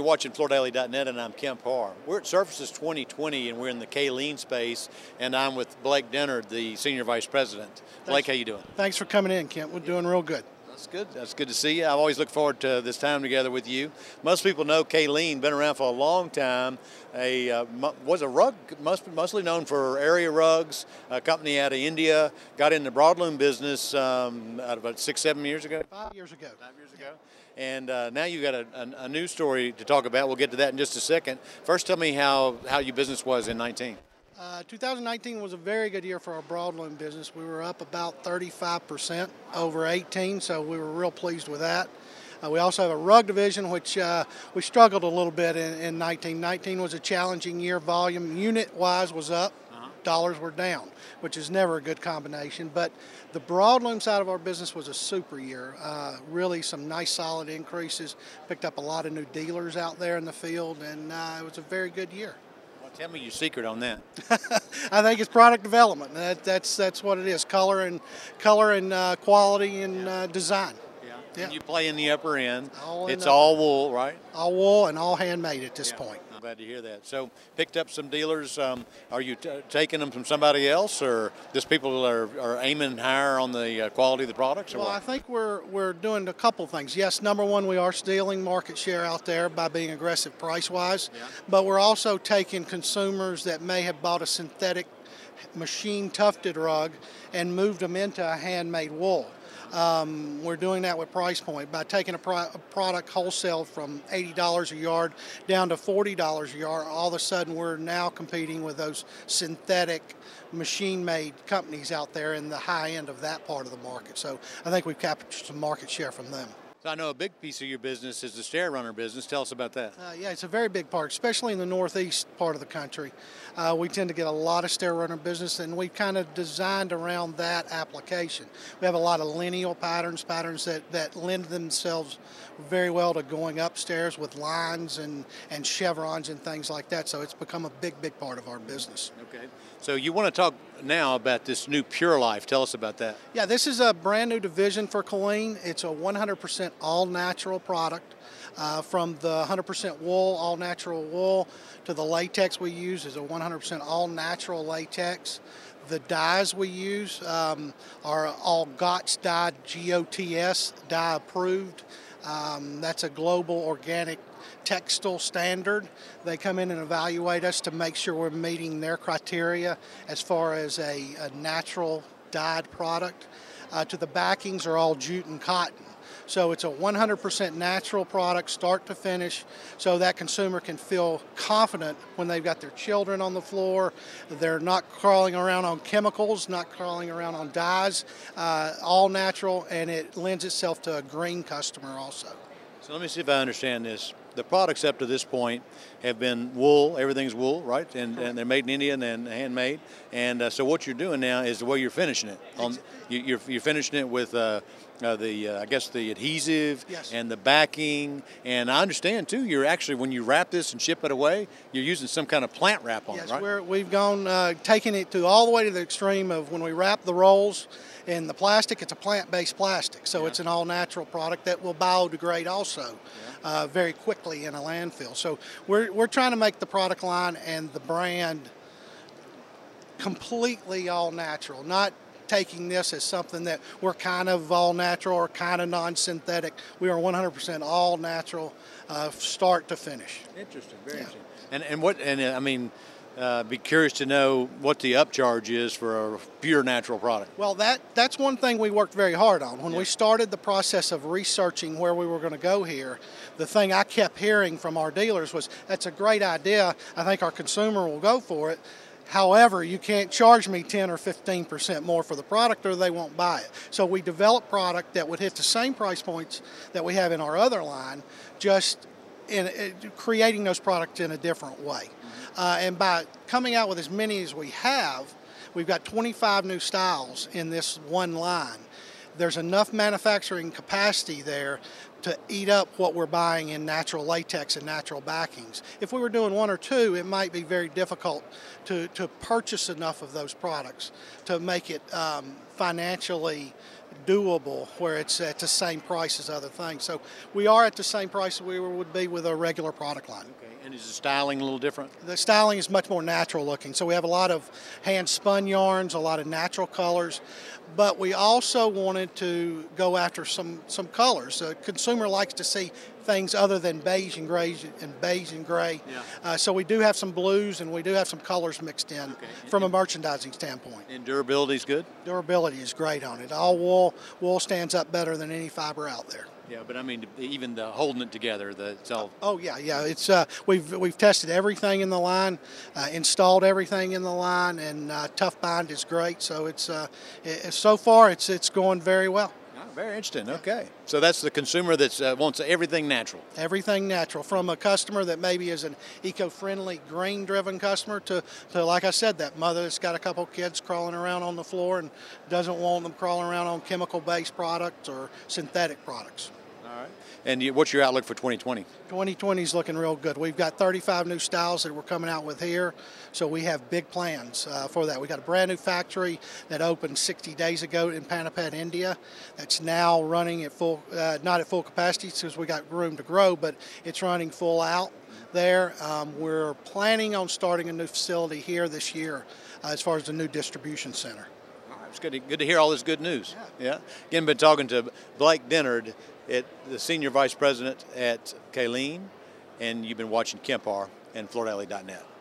you're watching FloorDaily.net, and I'm Kemp Harr. We're at Surfaces 2020, and we're in the K-Lean space, and I'm with Blake Dennard, the Senior Vice President. Blake, how you doing? Thanks for coming in, Kemp. We're doing real good. That's good. That's good to see you. I've always looked forward to this time together with you. Most people know K-Lean, been around for a long time. Was a rug, mostly known for area rugs, a company out of India, got in the broadloom business out about 6-7 years ago. 5 years ago. 5 years ago. And now you've got a new story to talk about. We'll get to that in just a second. First, tell me how your business was in 19. 2019 was a very good year for our broadloom business. We were up about 35% over 18, so we were real pleased with that. We also have a rug division, which we struggled a little bit in 19. 19 was a challenging year. Volume unit-wise was up. Dollars were down, which is never a good combination. But the broadloom side of our business was a super year. Really some nice solid increases. Picked up a lot of new dealers out there in the field, and it was a very good year. Well, tell me your secret on that. I think it's product development. That's what it is. Color and quality and design. Yeah. And you play in the upper end. It's the, all wool, right? All wool and all handmade at this point. I'm glad to hear that. So, picked up some dealers. Are you taking them from somebody else, or just people are aiming higher on the quality of the products? Or well, what? I think we're doing a couple things. Yes, number one, we are stealing market share out there by being aggressive price-wise, but we're also taking consumers that may have bought a synthetic machine tufted rug and moved them into a handmade wool. We're doing that with price point by taking a product wholesale from $80 a yard down to $40 a yard. All of a sudden, we're now competing with those synthetic machine-made companies out there in the high end of that part of the market. So I think we've captured some market share from them. So I know a big piece of your business is the stair runner business. Tell us about that. Yeah, it's a very big part, especially in the northeast part of the country. We tend to get a lot of stair runner business, and we've kind of designed around that application. We have a lot of lineal patterns that lend themselves very well to going upstairs with lines and chevrons and things like that. So it's become a big part of our business. Okay. So you want to talk now about this new Pure Life. Tell us about that. Yeah, this is a brand new division for K-Lean. It's a 100% all-natural product. From the 100% wool, all-natural wool, to the latex we use is a 100% all-natural latex. The dyes we use are all GOTS dyed, GOTS dye approved. That's a global organic textile standard. They come in and evaluate us to make sure we're meeting their criteria as far as a natural dyed product. To the backings are all jute and cotton. So it's a 100% natural product, start to finish, so that consumer can feel confident when they've got their children on the floor. They're not crawling around on chemicals, not crawling around on dyes, all natural, and it lends itself to a green customer also. So let me see if I understand this. The products up to this point have been wool. Everything's wool, right? And they're made in India and handmade. And so what you're doing now is the way you're finishing it. You're finishing it with I guess the adhesive and the backing. And I understand too. You're actually, when you wrap this and ship it away, you're using some kind of plant wrap on it, right? Yes, we've gone taking it to all the way to the extreme of when we wrap the rolls. In the plastic, it's a plant-based plastic, so it's an all-natural product that will biodegrade also very quickly in a landfill. So we're trying to make the product line and the brand completely all-natural, not taking this as something that we're kind of all-natural or kind of non-synthetic. We are 100% all-natural, start to finish. Interesting, very interesting. Be curious to know what the upcharge is for a pure natural product. Well, that's one thing we worked very hard on. When we started the process of researching where we were going to go here, the thing I kept hearing from our dealers was, that's a great idea. I think our consumer will go for it. However, you can't charge me 10 or 15% more for the product or they won't buy it. So we developed product that would hit the same price points that we have in our other line, just in creating those products in a different way. And by coming out with as many as we have, we've got 25 new styles in this one line. There's enough manufacturing capacity there to eat up what we're buying in natural latex and natural backings. If we were doing one or two, it might be very difficult to purchase enough of those products to make it financially doable where it's at the same price as other things. So we are at the same price we would be with a regular product line. Okay. And is the styling a little different? The styling is much more natural looking. So we have a lot of hand spun yarns, a lot of natural colors, but we also wanted to go after some colors. The consumer likes to see things other than beige and gray Yeah. So we do have some blues and we do have some colors mixed in from a merchandising standpoint. And durability is good? Durability is great on it. All wool stands up better than any fiber out there. Yeah, but I mean, even the holding it together, it's all. Oh yeah. It's we've tested everything in the line, installed everything in the line, and Tough Bind is great. So so far it's going very well. Oh, very interesting. Okay, so that's the consumer that wants everything natural. Everything natural, from a customer that maybe is an eco-friendly, green-driven customer to like I said, that mother that's got a couple kids crawling around on the floor and doesn't want them crawling around on chemical-based products or synthetic products. All right. And what's your outlook for 2020? 2020 is looking real good. We've got 35 new styles that we're coming out with here, so we have big plans for that. We got a brand new factory that opened 60 days ago in Panipat, India. That's now running at full, not at full capacity because we got room to grow, but it's running full out there. We're planning on starting a new facility here this year as far as the new distribution center. It's good to hear all this good news. Yeah. Again, been talking to Blake Dennard, the Senior Vice President at Kaleen, and you've been watching Kemp-Harr and FloorDaily.net.